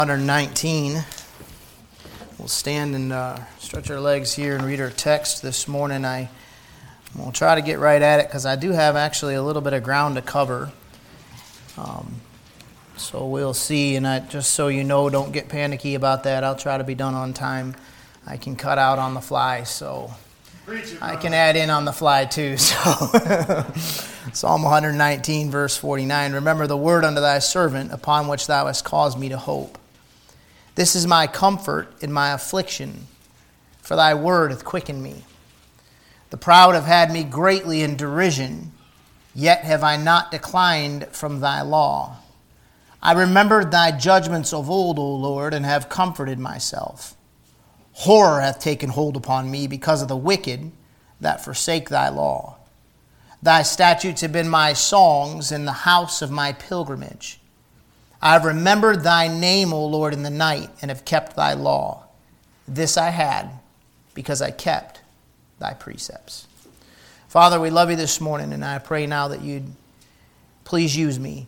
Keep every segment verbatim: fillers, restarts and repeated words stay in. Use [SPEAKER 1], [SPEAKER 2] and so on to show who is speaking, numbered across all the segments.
[SPEAKER 1] one nineteen. We'll stand and uh, stretch our legs here and read our text this morning. I will try to get right at it because I do have actually a little bit of ground to cover. Um, so we'll see, and I, just so you know, don't get panicky about that. I'll try to be done on time. I can cut out on the fly, so I can add in on the fly too. So Psalm one nineteen, verse forty-nine. Remember the word unto thy servant, upon which thou hast caused me to hope. This is my comfort in my affliction, for thy word hath quickened me. The proud have had me greatly in derision, yet have I not declined from thy law. I remembered thy judgments of old, O Lord, and have comforted myself. Horror hath taken hold upon me because of the wicked that forsake thy law. Thy statutes have been my songs in the house of my pilgrimage. I have remembered thy name, O Lord, in the night, and have kept thy law. This I had, because I kept thy precepts. Father, we love you this morning, and I pray now that you'd please use me.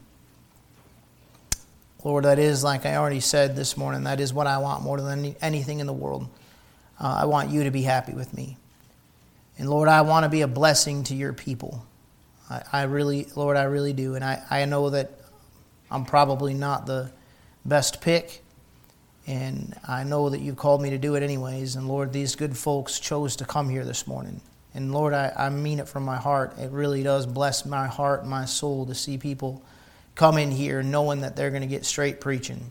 [SPEAKER 1] Lord, that is, like I already said this morning, that is what I want more than any, anything in the world. Uh, I want you to be happy with me. And Lord, I want to be a blessing to your people. I, I really, Lord, I really do. And I, I know that I'm probably not the best pick, and I know that you called me to do it anyways. And Lord, these good folks chose to come here this morning. And Lord, I, I mean it from my heart. It really does bless my heart and my soul to see people come in here knowing that they're going to get straight preaching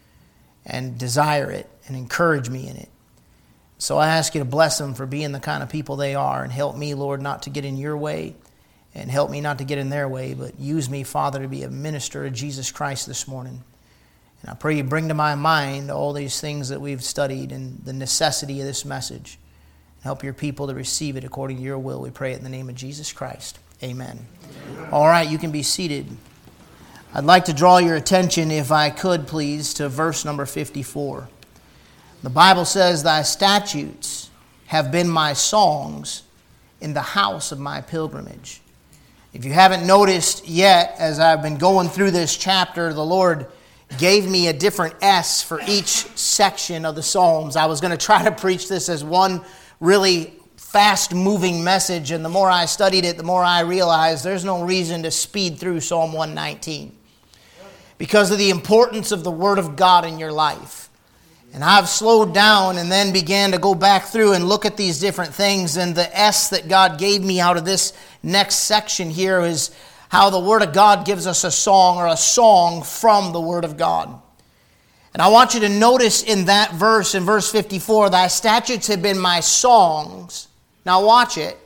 [SPEAKER 1] and desire it and encourage me in it. So I ask you to bless them for being the kind of people they are, and help me, Lord, not to get in your way, and help me not to get in their way, but use me, Father, to be a minister of Jesus Christ this morning. And I pray you bring to my mind all these things that we've studied and the necessity of this message. Help your people to receive it according to your will. We pray it in the name of Jesus Christ. Amen. Amen. All right, you can be seated. I'd like to draw your attention, if I could, please, to verse number fifty-four. The Bible says, thy statutes have been my songs in the house of my pilgrimage. If you haven't noticed yet, as I've been going through this chapter, the Lord gave me a different S for each section of the Psalms. I was going to try to preach this as one really fast-moving message, and the more I studied it, the more I realized there's no reason to speed through Psalm one nineteen because of the importance of the Word of God in your life. And I've slowed down and then began to go back through and look at these different things. And the S that God gave me out of this next section here is how the Word of God gives us a song, or a song from the Word of God. And I want you to notice in that verse, in verse fifty-four, thy statutes have been my songs. Now watch it.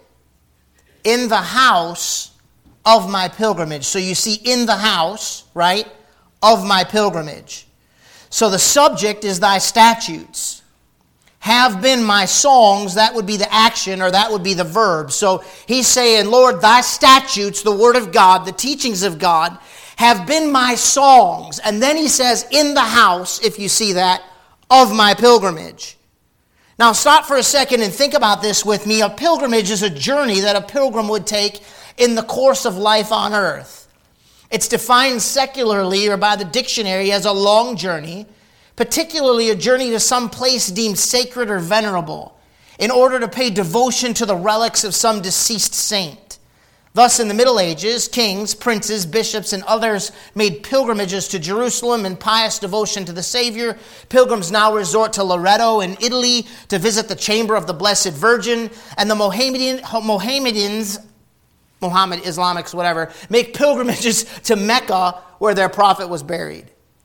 [SPEAKER 1] In the house of my pilgrimage. So you see, in the house, right, of my pilgrimage. So the subject is thy statutes have been my songs. That would be the action, or that would be the verb. So he's saying, Lord, thy statutes, the word of God, the teachings of God, have been my songs. And then he says, in the house, if you see that, of my pilgrimage. Now stop for a second and think about this with me. A pilgrimage is a journey that a pilgrim would take in the course of life on earth. It's defined secularly or by the dictionary as a long journey, particularly a journey to some place deemed sacred or venerable, in order to pay devotion to the relics of some deceased saint. Thus, in the Middle Ages, kings, princes, bishops, and others made pilgrimages to Jerusalem in pious devotion to the Savior. Pilgrims now resort to Loreto in Italy to visit the chamber of the Blessed Virgin, and the Mohammedan, Mohammedans Mohammed, Islamics, whatever, make pilgrimages to Mecca where their prophet was buried.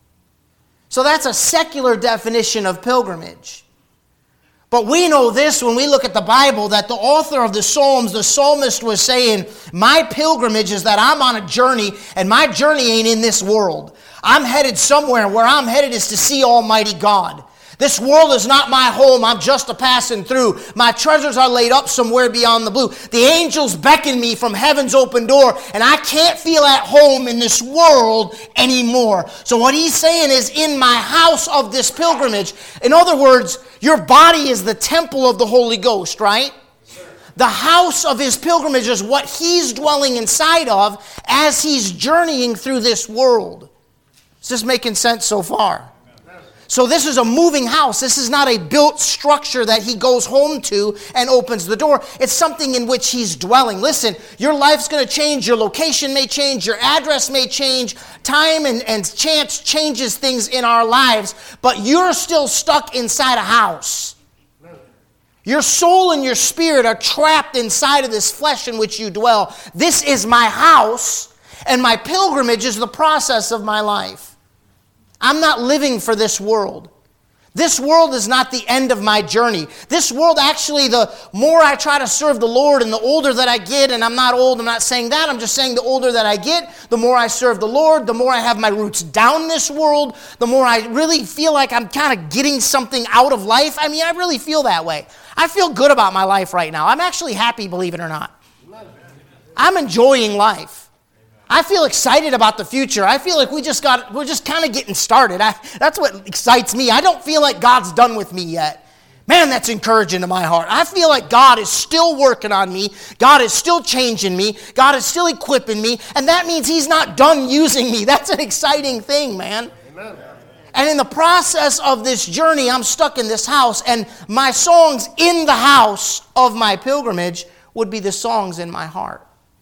[SPEAKER 1] So that's a secular definition of pilgrimage. But we know this when we look at the Bible, that the author of the Psalms, the psalmist, was saying, my pilgrimage is that I'm on a journey, and my journey ain't in this world. I'm headed somewhere. Where I'm headed is to see Almighty God. This world is not my home. I'm just a passing through. My treasures are laid up somewhere beyond the blue. The angels beckon me from heaven's open door, and I can't feel at home in this world anymore. So what he's saying is, in my house of this pilgrimage. In other words, your body is the temple of the Holy Ghost, right? The house of his pilgrimage is what he's dwelling inside of as he's journeying through this world. Is this making sense so far? So this is a moving house. This is not a built structure that he goes home to and opens the door. It's something in which he's dwelling. Listen, your life's going to change. Your location may change. Your address may change. Time and, and chance changes things in our lives. But you're still stuck inside a house. Your soul and your spirit are trapped inside of this flesh in which you dwell. This is my house, and my pilgrimage is the process of my life. I'm not living for this world. This world is not the end of my journey. This world, actually, the more I try to serve the Lord and the older that I get, and I'm not old, I'm not saying that, I'm just saying the older that I get, the more I serve the Lord, the more I have my roots down this world, the more I really feel like I'm kind of getting something out of life. I mean, I really feel that way. I feel good about my life right now. I'm actually happy, believe it or not. I'm enjoying life. I feel excited about the future. I feel like we just got, we're just kind of getting started. I, that's what excites me. I don't feel like God's done with me yet. Man, that's encouraging to my heart. I feel like God is still working on me. God is still changing me. God is still equipping me. And that means he's not done using me. That's an exciting thing, man. Amen. And in the process of this journey, I'm stuck in this house. And my songs in the house of my pilgrimage would be the songs in my heart.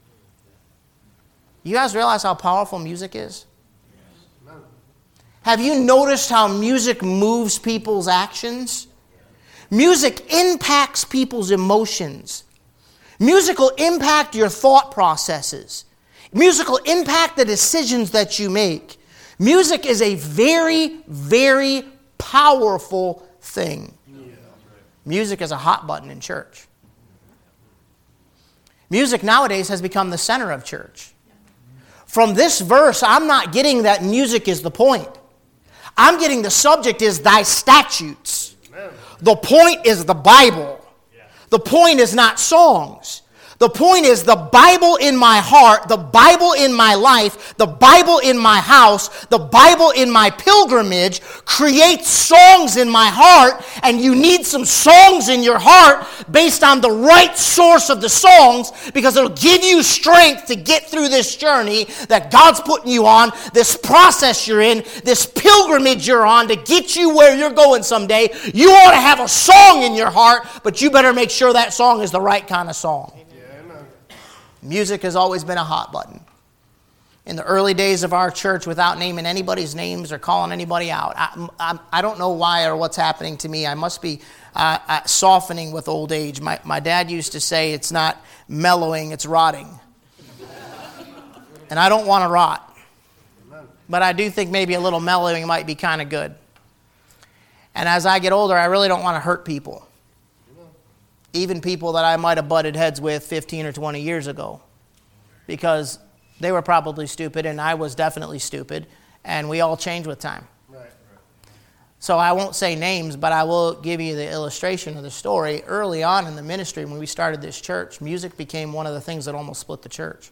[SPEAKER 1] You guys realize how powerful music is? Yes. Have you noticed how music moves people's actions? Music impacts people's emotions. Music will impact your thought processes. Music will impact the decisions that you make. Music is a very, very powerful thing. Music is a hot button in church. Music nowadays has become the center of church. From this verse, I'm not getting that music is the point. I'm getting the subject is thy statutes. Amen. The point is the Bible. Yeah. The point is not songs. The point is the Bible in my heart, the Bible in my life, the Bible in my house, the Bible in my pilgrimage creates songs in my heart, and you need some songs in your heart based on the right source of the songs, because it'll give you strength to get through this journey that God's putting you on, this process you're in, this pilgrimage you're on to get you where you're going someday. You ought to have a song in your heart, but you better make sure that song is the right kind of song. Music has always been a hot button. In the early days of our church, without naming anybody's names or calling anybody out, I, I, I don't know why or what's happening to me. I must be uh, uh, softening with old age. My, my dad used to say it's not mellowing, it's rotting. And I don't want to rot. But I do think maybe a little mellowing might be kind of good. And as I get older, I really don't want to hurt people. Even people that I might have butted heads with fifteen or twenty years ago, because they were probably stupid and I was definitely stupid, and we all change with time. Right, right. So I won't say names, but I will give you the illustration of the story. Early on in the ministry, when we started this church, music became one of the things that almost split the church.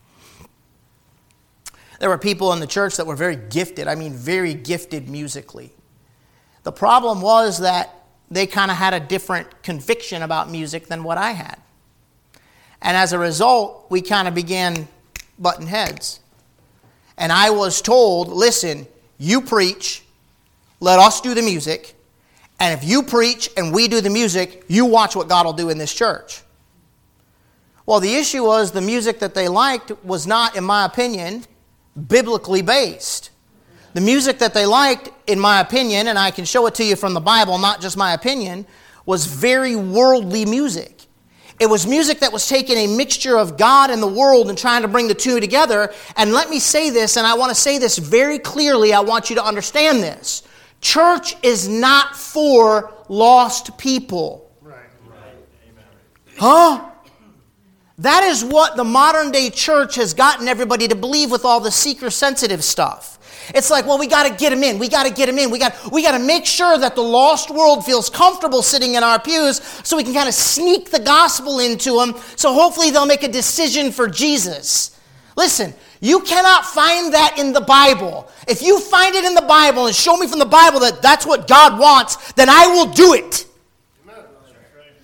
[SPEAKER 1] There were people in the church that were very gifted, I mean very gifted musically. The problem was that they kind of had a different conviction about music than what I had. And as a result, we kind of began butting heads. And I was told, listen, you preach, let us do the music, and if you preach and we do the music, you watch what God will do in this church. Well, the issue was the music that they liked was not, in my opinion, biblically based. The music that they liked, in my opinion, and I can show it to you from the Bible, not just my opinion, was very worldly music. It was music that was taking a mixture of God and the world and trying to bring the two together. And let me say this, and I want to say this very clearly. I want you to understand this. Church is not for lost people. Right. Right. Amen. Huh? That is what the modern day church has gotten everybody to believe with all the seeker-sensitive stuff. It's like, well, we got to get them in. We got to get them in. We got we got to make sure that the lost world feels comfortable sitting in our pews so we can kind of sneak the gospel into them, so hopefully they'll make a decision for Jesus. Listen, you cannot find that in the Bible. If you find it in the Bible and show me from the Bible that that's what God wants, then I will do it.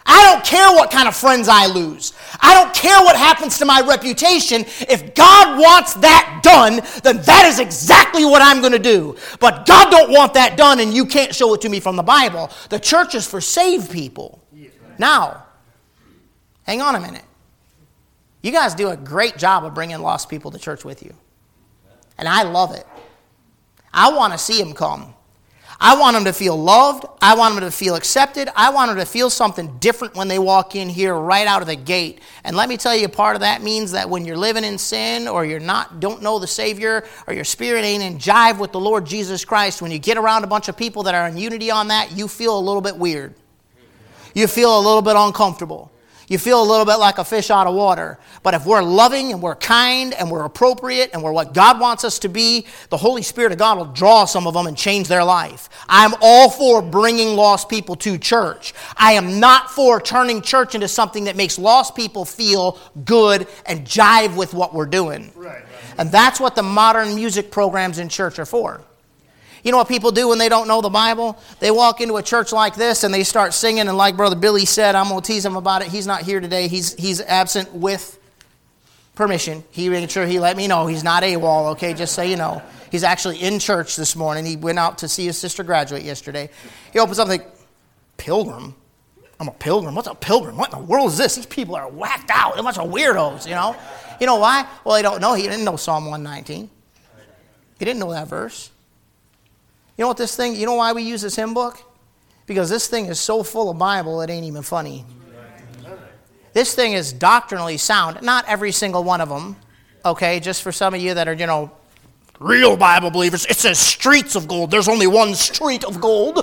[SPEAKER 1] I don't care what kind of friends I lose. I don't care what happens to my reputation. If God wants that done, then that is exactly what I'm going to do. But God don't want that done, and you can't show it to me from the Bible. The church is for saved people. Now, hang on a minute. You guys do a great job of bringing lost people to church with you. And I love it. I want to see them come. I want them to feel loved. I want them to feel accepted. I want them to feel something different when they walk in here right out of the gate. And let me tell you, part of that means that when you're living in sin or you're not, don't know the Savior or your spirit ain't in jive with the Lord Jesus Christ, when you get around a bunch of people that are in unity on that, you feel a little bit weird. You feel a little bit uncomfortable. You feel a little bit like a fish out of water. But if we're loving and we're kind and we're appropriate and we're what God wants us to be, the Holy Spirit of God will draw some of them and change their life. I'm all for bringing lost people to church. I am not for turning church into something that makes lost people feel good and jive with what we're doing. Right, right. And that's what the modern music programs in church are for. You know what people do when they don't know the Bible? They walk into a church like this and they start singing, and like Brother Billy said, I'm going to tease him about it. He's not here today. He's he's absent with permission. He made sure he let me know he's not AWOL, okay, just so you know. He's actually in church this morning. He went out to see his sister graduate yesterday. He opens up and like, pilgrim? I'm a pilgrim? What's a pilgrim? What in the world is this? These people are whacked out. They're a bunch of weirdos, you know? You know why? Well, they don't know. He didn't know Psalm one nineteen. He didn't know that verse. You know what this thing, you know why we use this hymn book? Because this thing is so full of Bible, it ain't even funny. This thing is doctrinally sound. Not every single one of them, okay? Just for some of you that are, you know, real Bible believers. It says streets of gold. There's only one street of gold.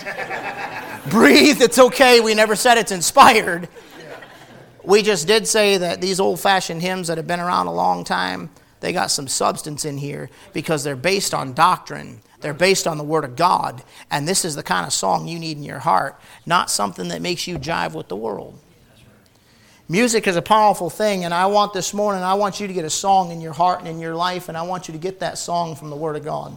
[SPEAKER 1] Breathe, it's okay. We never said it's inspired. We just did say that these old-fashioned hymns that have been around a long time, they got some substance in here because they're based on doctrine. They're based on the Word of God. And this is the kind of song you need in your heart, not something that makes you jive with the world. Music is a powerful thing, and I want this morning, I want you to get a song in your heart and in your life, and I want you to get that song from the Word of God.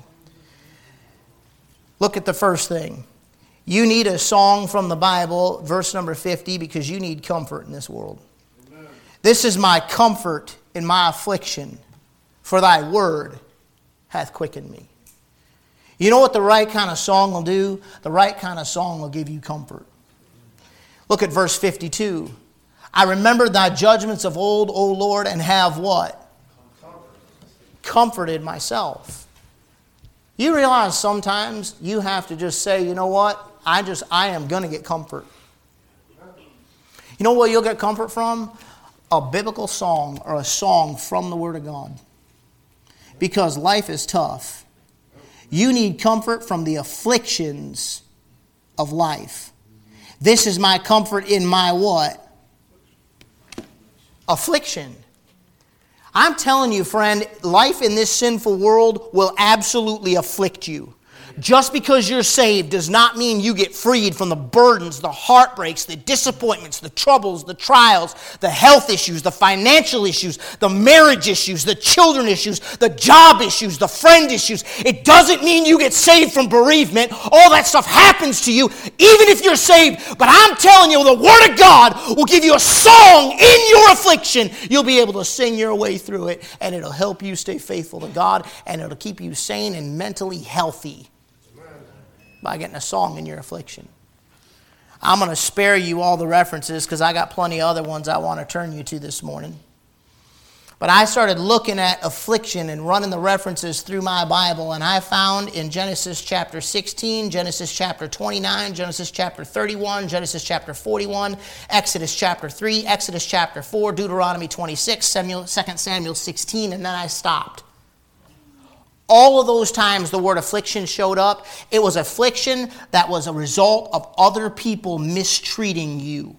[SPEAKER 1] Look at the first thing. You need a song from the Bible, verse number fifty, because you need comfort in this world. Amen. This is my comfort in my affliction, for thy word hath quickened me. You know what the right kind of song will do? The right kind of song will give you comfort. Look at verse fifty-two. I remember thy judgments of old, O Lord, and have what? Comforted myself. You realize sometimes you have to just say, you know what? I just, I am going to get comfort. You know where you'll get comfort from? A biblical song or a song from the Word of God. Because life is tough. You need comfort from the afflictions of life. This is my comfort in my what? Affliction. I'm telling you, friend, life in this sinful world will absolutely afflict you. Just because you're saved does not mean you get freed from the burdens, the heartbreaks, the disappointments, the troubles, the trials, the health issues, the financial issues, the marriage issues, the children issues, the job issues, the friend issues. It doesn't mean you get saved from bereavement. All that stuff happens to you, even if you're saved. But I'm telling you, the Word of God will give you a song in your affliction. You'll be able to sing your way through it, and it'll help you stay faithful to God, and it'll keep you sane and mentally healthy. By getting a song in your affliction. I'm going to spare you all the references because I got plenty of other ones I want to turn you to this morning. But I started looking at affliction and running the references through my Bible, and I found in Genesis chapter sixteen, Genesis chapter twenty-nine, Genesis chapter thirty-one, Genesis chapter forty-one, Exodus chapter three, Exodus chapter four, Deuteronomy twenty-six, Samuel, Second Samuel sixteen, and then I stopped. All of those times the word affliction showed up, it was affliction that was a result of other people mistreating you.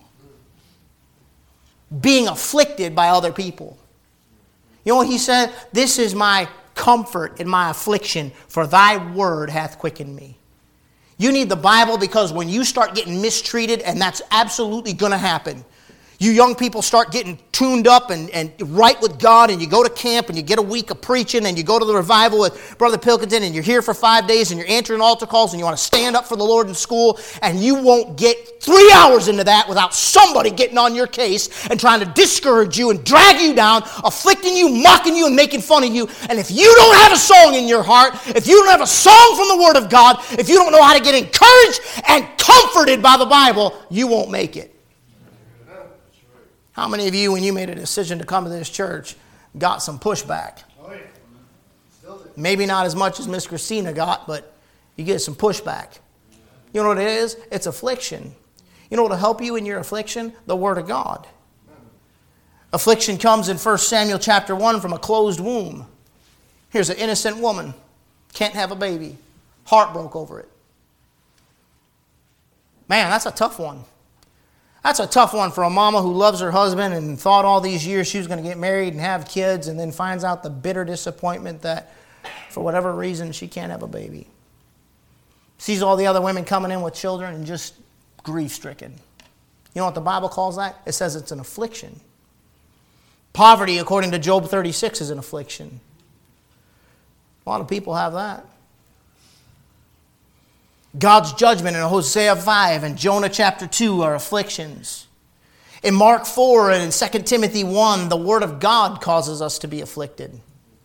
[SPEAKER 1] Being afflicted by other people. You know what he said? This is my comfort in my affliction, for thy word hath quickened me. You need the Bible because when you start getting mistreated, and that's absolutely going to happen, You young people start getting tuned up and, and right with God, and you go to camp and you get a week of preaching and you go to the revival with Brother Pilkington and you're here for five days and you're answering altar calls and you want to stand up for the Lord in school, and you won't get three hours into that without somebody getting on your case and trying to discourage you and drag you down, afflicting you, mocking you, and making fun of you. And if you don't have a song in your heart, if you don't have a song from the Word of God, if you don't know how to get encouraged and comforted by the Bible, you won't make it. How many of you, when you made a decision to come to this church, got some pushback? Oh, yeah. Still Maybe not as much as Miss Christina got, but you get some pushback. You know what it is? It's affliction. You know what will help you in your affliction? The Word of God. Affliction comes in First Samuel chapter one from a closed womb. Here's an innocent woman. Can't have a baby. Heart broke over it. Man, that's a tough one. That's a tough one for a mama who loves her husband and thought all these years she was going to get married and have kids, and then finds out the bitter disappointment that for whatever reason she can't have a baby. Sees all the other women coming in with children and just grief-stricken. You know what the Bible calls that? It says it's an affliction. Poverty, according to Job thirty-six, is an affliction. A lot of people have that. God's judgment in Hosea five and Jonah chapter two are afflictions. In Mark four and in Second Timothy one, the Word of God causes us to be afflicted.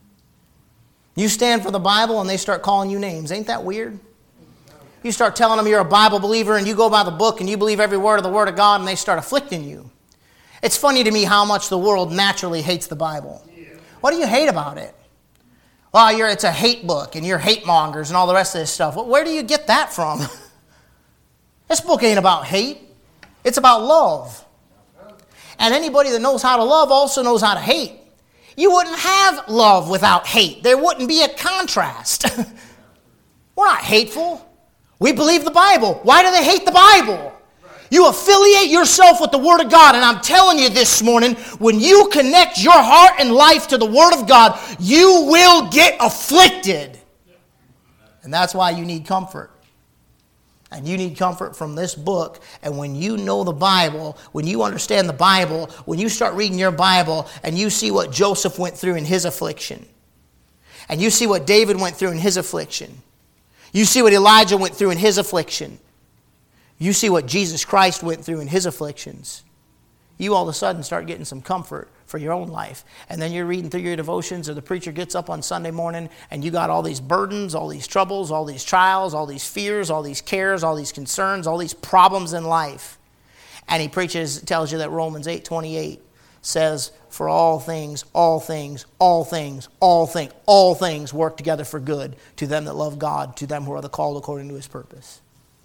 [SPEAKER 1] You stand for the Bible and they start calling you names. Ain't that weird? You start telling them you're a Bible believer and you go by the book and you believe every word of the Word of God, and they start afflicting you. It's funny to me how much the world naturally hates the Bible. What do you hate about it? Well, you're, it's a hate book, and you're hate mongers and all the rest of this stuff. Well, where do you get that from? This book ain't about hate. It's about love. And anybody that knows how to love also knows how to hate. You wouldn't have love without hate. There wouldn't be a contrast. We're not hateful. We believe the Bible. Why do they hate the Bible? You affiliate yourself with the Word of God, and I'm telling you this morning, when you connect your heart and life to the Word of God, you will get afflicted. And that's why you need comfort. And you need comfort from this book. And when you know the Bible, when you understand the Bible, when you start reading your Bible and you see what Joseph went through in his affliction, and you see what David went through in his affliction, you see what Elijah went through in his affliction, you see what Jesus Christ went through in his afflictions, you all of a sudden start getting some comfort for your own life. And then you're reading through your devotions, or the preacher gets up on Sunday morning and you got all these burdens, all these troubles, all these trials, all these fears, all these cares, all these concerns, all these problems in life. And he preaches, tells you that Romans eight twenty-eight says, for all things, all things, all things, all things, all things work together for good to them that love God, to them who are the called according to his purpose.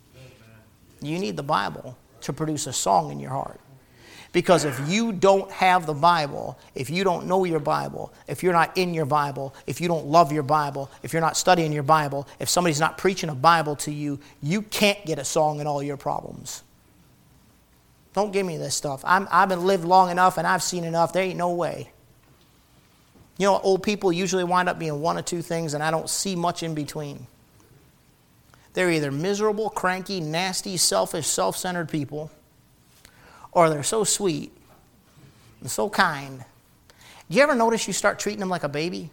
[SPEAKER 1] You need the Bible to produce a song in your heart. Because if you don't have the Bible, if you don't know your Bible, if you're not in your Bible, if you don't love your Bible, if you're not studying your Bible, if somebody's not preaching a Bible to you, you can't get a song in all your problems. Don't give me this stuff. I'm, I've been lived long enough and I've seen enough. There ain't no way. You know, old people usually wind up being one of two things, and I don't see much in between. They're either miserable, cranky, nasty, selfish, self-centered people, or they're so sweet and so kind. Do you ever notice you start treating them like a baby?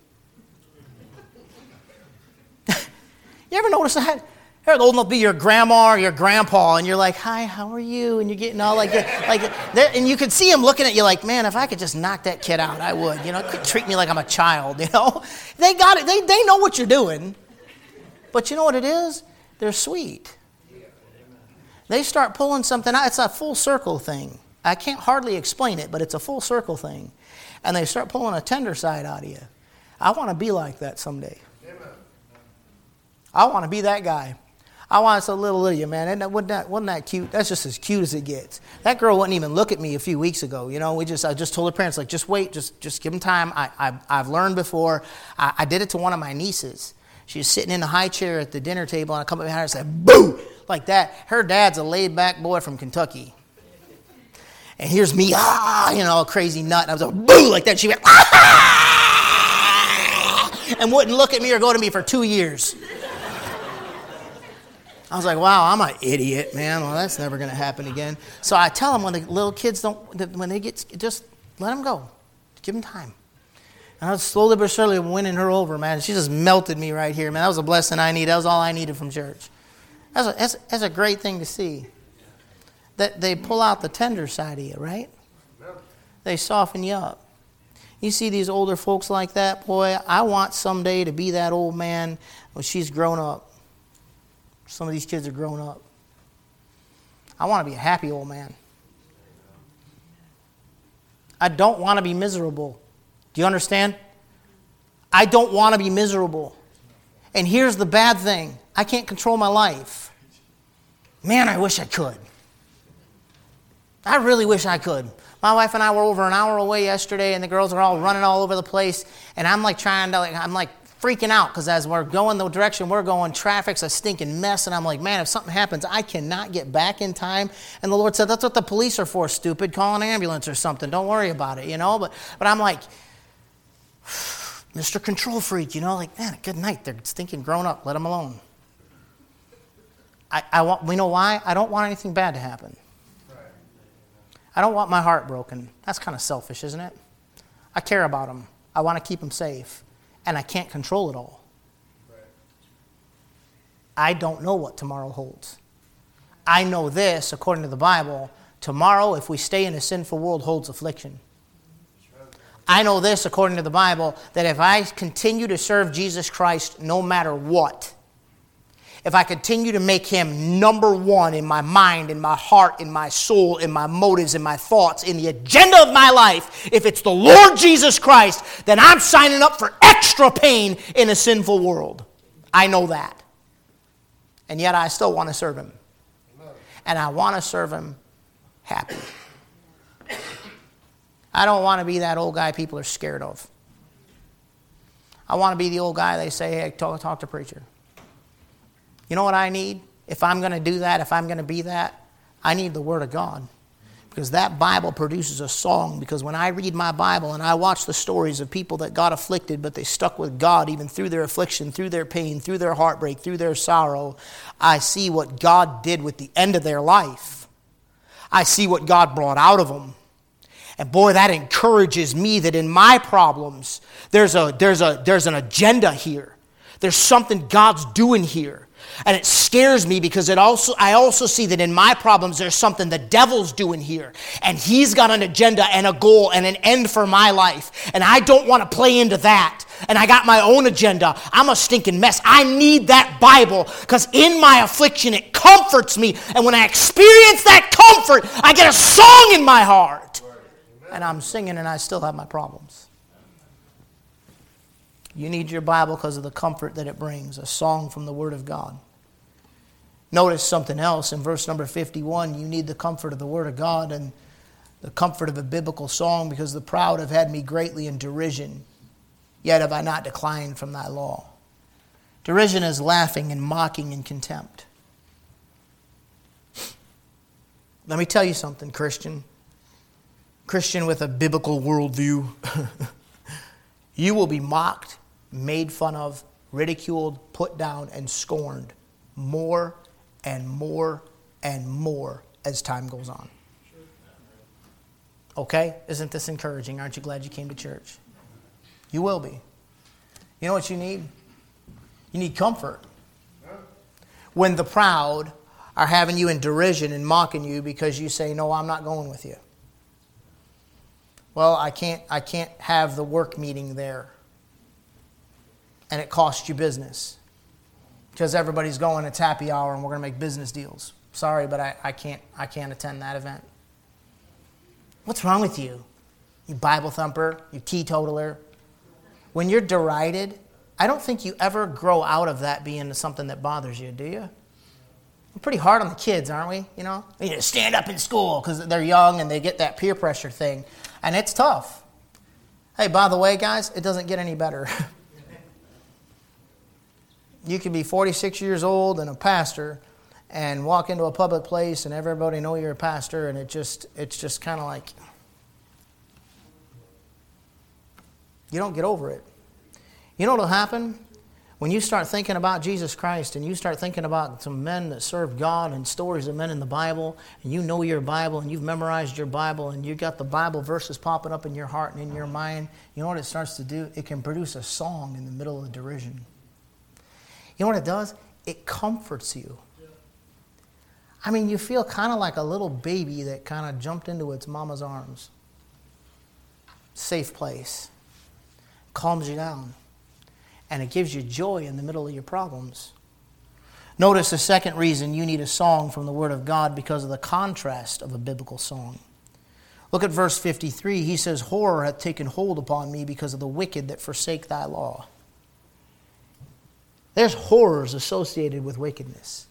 [SPEAKER 1] You ever notice that? They're old enough to be your grandma or your grandpa, and you're like, hi, how are you? And you're getting all like, like, and you can see them looking at you like, man, if I could just knock that kid out, I would. You know, quit treating me like I'm a child, you know? They got it. They, they know what you're doing. But you know what it is? They're sweet. They start pulling something out. It's a full circle thing. I can't hardly explain it, but it's a full circle thing. And they start pulling a tender side out of you. I want to be like that someday. I want to be that guy. I want to say, little Lydia, man, isn't that, wasn't, that, wasn't that cute? That's just as cute as it gets. That girl wouldn't even look at me a few weeks ago. You know, we just I just told her parents, like, just wait, just just give them time. I, I, I've learned before. I, I did it to one of my nieces. She was sitting in the high chair at the dinner table, and I come up behind her and said, boo, like that. Her dad's a laid-back boy from Kentucky. And here's me, ah, you know, a crazy nut. And I was like, boo, like that. She went, ah, and wouldn't look at me or go to me for two years. I was like, wow, I'm an idiot, man. Well, that's never going to happen again. So I tell them when the little kids don't, when they get, just let them go. Give them time. And I was slowly but surely winning her over, man. She just melted me right here, man. That was a blessing I needed. That was all I needed from church. That's a, that's, that's a great thing to see. That they pull out the tender side of you, right? They soften you up. You see these older folks like that, boy, I want someday to be that old man when she's grown up. Some of these kids are grown up. I want to be a happy old man. I don't want to be miserable. Do you understand? I don't want to be miserable. And here's the bad thing. I can't control my life. Man, I wish I could. I really wish I could. My wife and I were over an hour away yesterday, and the girls are all running all over the place, and I'm like trying to, like, I'm like freaking out because as we're going the direction we're going, traffic's a stinking mess, and I'm like, man, if something happens, I cannot get back in time. And the Lord said, that's what the police are for, stupid. Call an ambulance or something. Don't worry about it, you know. But but I'm like, Mister Control Freak, you know, like, man, good night. They're stinking grown up. Let them alone. I, I want. We know why? I don't want anything bad to happen. I don't want my heart broken. That's kind of selfish, isn't it? I care about them. I want to keep them safe. And I can't control it all. I don't know what tomorrow holds. I know this, according to the Bible, tomorrow, if we stay in a sinful world, holds affliction. I know this, according to the Bible, that if I continue to serve Jesus Christ no matter what, if I continue to make Him number one in my mind, in my heart, in my soul, in my motives, in my thoughts, in the agenda of my life, if it's the Lord Jesus Christ, then I'm signing up for extra pain in a sinful world. I know that. And yet I still want to serve Him. And I want to serve Him happy. I don't want to be that old guy people are scared of. I want to be the old guy they say, hey, talk, talk to preacher. You know what I need? If I'm going to do that, if I'm going to be that, I need the Word of God. Because that Bible produces a song. Because when I read my Bible and I watch the stories of people that got afflicted, but they stuck with God even through their affliction, through their pain, through their heartbreak, through their sorrow, I see what God did with the end of their life. I see what God brought out of them. And boy, that encourages me that in my problems, there's a, there's a, there's an agenda here. There's something God's doing here. And it scares me because it also I also see that in my problems there's something the devil's doing here. And he's got an agenda and a goal and an end for my life. And I don't want to play into that. And I got my own agenda. I'm a stinking mess. I need that Bible because in my affliction it comforts me. And when I experience that comfort, I get a song in my heart. And I'm singing and I still have my problems. You need your Bible because of the comfort that it brings, a song from the Word of God. Notice something else in verse number fifty-one. You need the comfort of the Word of God and the comfort of a biblical song because the proud have had me greatly in derision, yet have I not declined from thy law. Derision is laughing and mocking and contempt. Let me tell you something, Christian. Christian with a biblical worldview. You will be mocked, made fun of, ridiculed, put down, and scorned more and more and more as time goes on. Okay? Isn't this encouraging? Aren't you glad you came to church? You will be. You know what you need? You need comfort. When the proud are having you in derision and mocking you because you say, no, I'm not going with you. Well, I can't I can't have the work meeting there. And it costs you business. Because everybody's going, it's happy hour and we're going to make business deals. Sorry, but I, I can't I can't attend that event. What's wrong with you? You Bible thumper, you teetotaler. When you're derided, I don't think you ever grow out of that being something that bothers you, do you? We're pretty hard on the kids, aren't we? You know, you need to stand up in school because they're young and they get that peer pressure thing. And it's tough. Hey, by the way, guys, it doesn't get any better. You can be forty-six years old and a pastor and walk into a public place and everybody know you're a pastor and it just it's just kind of like you don't get over it. You know what'll happen? When you start thinking about Jesus Christ and you start thinking about some men that served God and stories of men in the Bible, and you know your Bible and you've memorized your Bible and you got the Bible verses popping up in your heart and in your mind, you know what it starts to do? It can produce a song in the middle of the derision. You know what it does? It comforts you. I mean, you feel kind of like a little baby that kind of jumped into its mama's arms. Safe place. Calms you down. And it gives you joy in the middle of your problems. Notice the second reason you need a song from the Word of God, because of the contrast of a biblical song. Look at verse fifty-three. He says, horror hath taken hold upon me because of the wicked that forsake thy law. There's horrors associated with wickedness.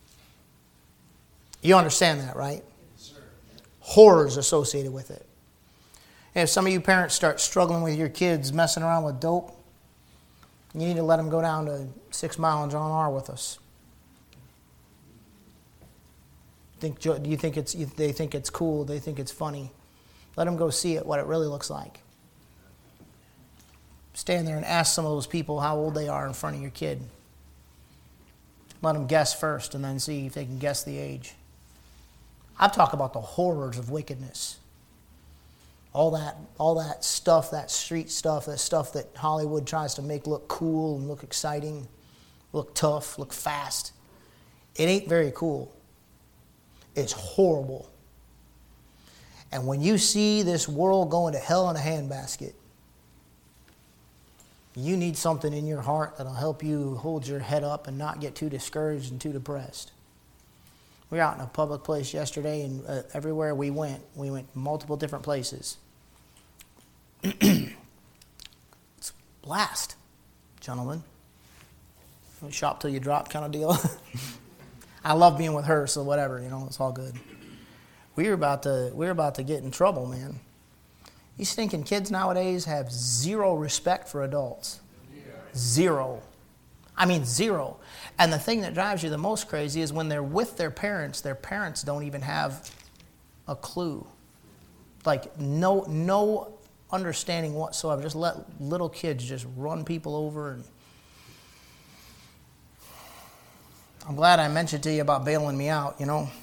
[SPEAKER 1] You understand that, right? Yes, sir. Horrors associated with it. And if some of you parents start struggling with your kids messing around with dope, you need to let them go down to Six Mile and John R. with us. Think, do you think it's? They think it's cool. They think it's funny. Let them go see it, what it really looks like. Stand there and ask some of those people how old they are in front of your kid. Let them guess first, and then see if they can guess the age. I talk about the horrors of wickedness. All that, all that stuff, that street stuff, that stuff that Hollywood tries to make look cool and look exciting, look tough, look fast. It ain't very cool. It's horrible. And when you see this world going to hell in a handbasket, you need something in your heart that'll help you hold your head up and not get too discouraged and too depressed. We were out in a public place yesterday, and uh, everywhere we went, we went multiple different places. It's a blast, gentlemen. Shop till you drop kind of deal. I love being with her, so whatever, you know, it's all good. We were about to, we were about to get in trouble, man. These stinking kids nowadays have zero respect for adults. Zero. I mean, zero. And the thing that drives you the most crazy is when they're with their parents, their parents don't even have a clue. Like, no no understanding whatsoever. Just let little kids just run people over. And I'm glad I mentioned to you about bailing me out, you know.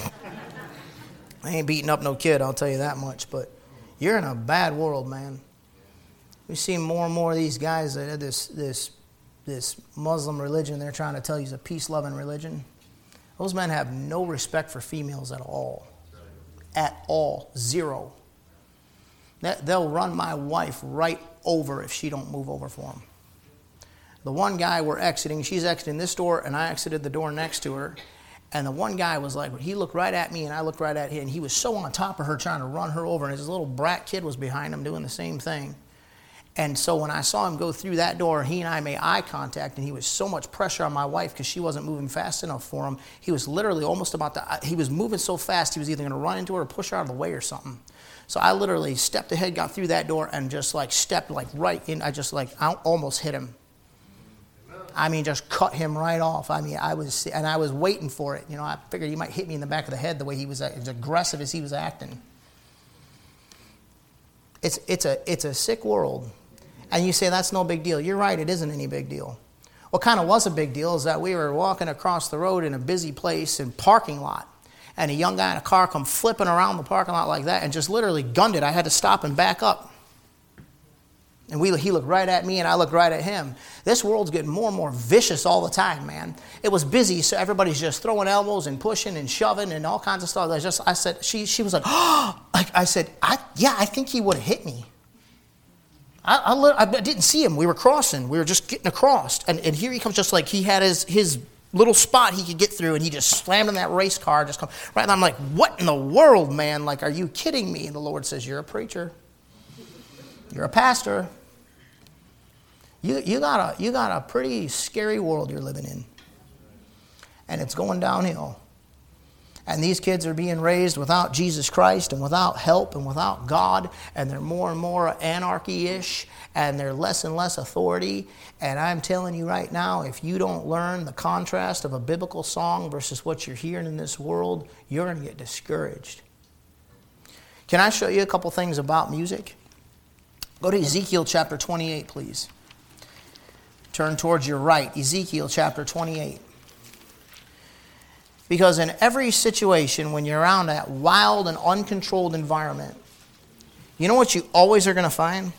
[SPEAKER 1] I ain't beating up no kid, I'll tell you that much. But you're in a bad world, man. We see more and more of these guys that have this this this Muslim religion they're trying to tell you is a peace-loving religion. Those men have no respect for females at all. At all. Zero. They'll run my wife right over if she don't move over for them. The one guy we're exiting, she's exiting this door, and I exited the door next to her. And the one guy was like, he looked right at me, and I looked right at him, and he was so on top of her trying to run her over, and his little brat kid was behind him doing the same thing. And so when I saw him go through that door, he and I made eye contact, and he was so much pressure on my wife because she wasn't moving fast enough for him. He was literally almost about to, he was moving so fast, he was either going to run into her or push her out of the way or something. So I literally stepped ahead, got through that door, and just like stepped like right in. I just like I almost hit him. I mean, just cut him right off. I mean, I was, and I was waiting for it. You know, I figured he might hit me in the back of the head the way he was, as aggressive as he was acting. It's it's a it's a sick world, and you say that's no big deal. You're right, it isn't any big deal. What kind of was a big deal is that we were walking across the road in a busy place in parking lot, and a young guy in a car come flipping around the parking lot like that and just literally gunned it. I had to stop and back up. And we, he looked right at me, and I looked right at him. This world's getting more and more vicious all the time, man. It was busy, so everybody's just throwing elbows and pushing and shoving and all kinds of stuff. I just, I said, she, she was like, oh, like I said, I, yeah, I think he would have hit me. I, I, I didn't see him. We were crossing. We were just getting across, and, and here he comes, just like he had his his little spot he could get through, and he just slammed in that race car. Just come right, and I'm like, what in the world, man? Like, are you kidding me? And the Lord says, you're a preacher. You're a pastor. You you got a you got a pretty scary world you're living in. And it's going downhill. And these kids are being raised without Jesus Christ and without help and without God, and they're more and more anarchy-ish, and they're less and less authority. And I'm telling you right now, if you don't learn the contrast of a biblical song versus what you're hearing in this world, you're going to get discouraged. Can I show you a couple things about music? Go to Ezekiel chapter twenty-eight, please. Turn towards your right, Ezekiel chapter twenty-eight. Because in every situation, when you're around that wild and uncontrolled environment, you know what you always are going to find?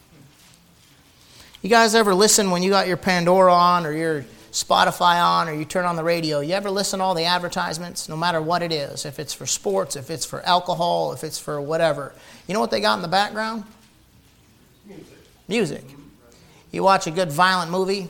[SPEAKER 1] You guys ever listen when you got your Pandora on or your Spotify on or you turn on the radio? You ever listen to all the advertisements, no matter what it is? If it's for sports, if it's for alcohol, if it's for whatever. You know what they got in the background? Music. Music. You watch a good violent movie.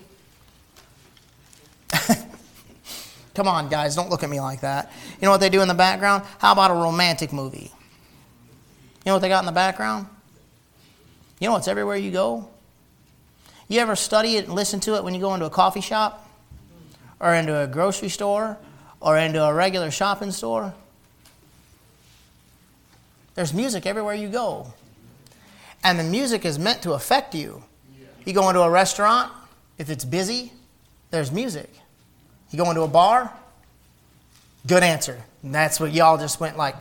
[SPEAKER 1] Come on, guys, don't look at me like that. You know what they do in the background? How about a romantic movie? You know what they got in the background? You know what's everywhere you go? You ever study it and listen to it when you go into a coffee shop? Or into a grocery store? Or into a regular shopping store? There's music everywhere you go. And the music is meant to affect you. You go into a restaurant, if it's busy, there's music. You go into a bar, good answer. And that's what y'all just went like.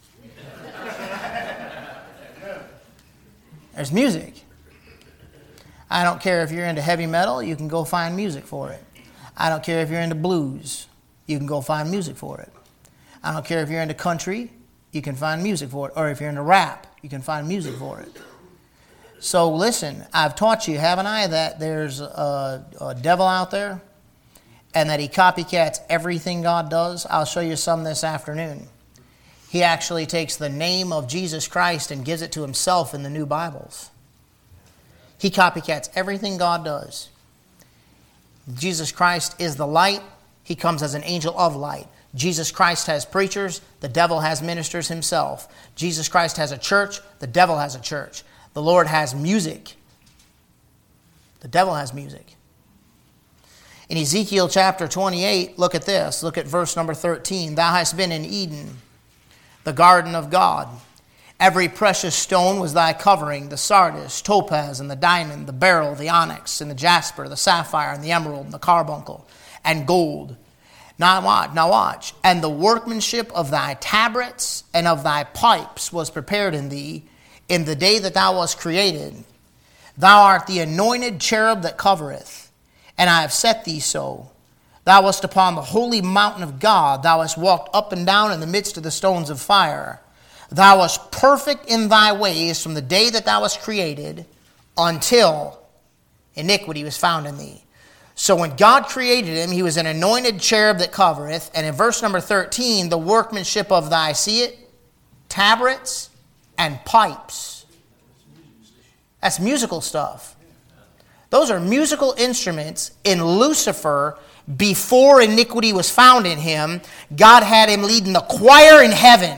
[SPEAKER 1] There's music. I don't care if you're into heavy metal, you can go find music for it. I don't care if you're into blues, you can go find music for it. I don't care if you're into country, you can find music for it. Or if you're into rap, you can find music for it. So listen, I've taught you, haven't I, that there's a, a devil out there and that he copycats everything God does. I'll show you some this afternoon. He actually takes the name of Jesus Christ and gives it to himself in the new Bibles. He copycats everything God does. Jesus Christ is the light. He comes as an angel of light. Jesus Christ has preachers. The devil has ministers himself. Jesus Christ has a church. The devil has a church. The Lord has music. The devil has music. In Ezekiel chapter twenty-eight, look at this. Look at verse number thirteen. Thou hast been in Eden, the garden of God. Every precious stone was thy covering, the sardius, topaz, and the diamond, the beryl, the onyx, and the jasper, the sapphire, and the emerald, and the carbuncle, and gold. Now watch, now watch. And the workmanship of thy tabrets and of thy pipes was prepared in thee in the day that thou wast created. Thou art the anointed cherub that covereth, and I have set thee so. Thou wast upon the holy mountain of God. Thou hast walked up and down in the midst of the stones of fire. Thou wast perfect in thy ways from the day that thou wast created until iniquity was found in thee. So when God created him, he was an anointed cherub that covereth. And in verse number thirteen, the workmanship of thy, see it? Tabrets and pipes. That's musical stuff. Those are musical instruments in Lucifer. Before iniquity was found in him, God had him leading the choir in heaven.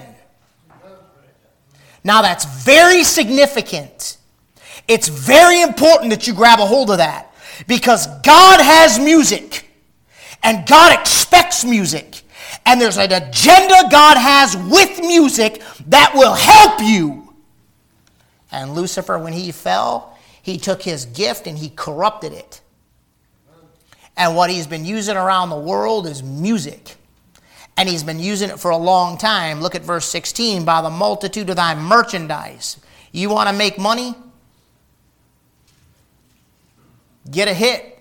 [SPEAKER 1] Now that's very significant. It's very important that you grab a hold of that. Because God has music. And God expects music. And there's an agenda God has with music that will help you. And Lucifer, when he fell, he took his gift and he corrupted it. And what he's been using around the world is music. And he's been using it for a long time. Look at verse sixteen. By the multitude of thy merchandise. You want to make money? Get a hit.